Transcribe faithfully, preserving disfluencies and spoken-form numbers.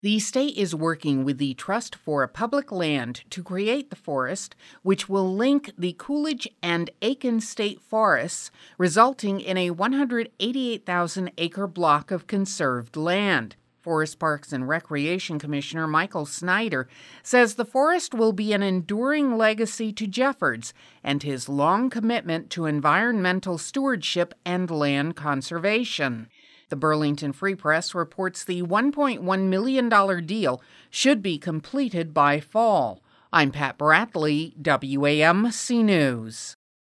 The state is working with the Trust for Public Land to create the forest, which will link the Coolidge and Aiken State Forests, resulting in a one hundred eighty-eight thousand acre block of conserved land. Forest Parks and Recreation Commissioner Michael Snyder says the forest will be an enduring legacy to Jeffords and his long commitment to environmental stewardship and land conservation. The Burlington Free Press reports the one point one million dollars deal should be completed by fall. I'm Pat Bradley, W A M C News.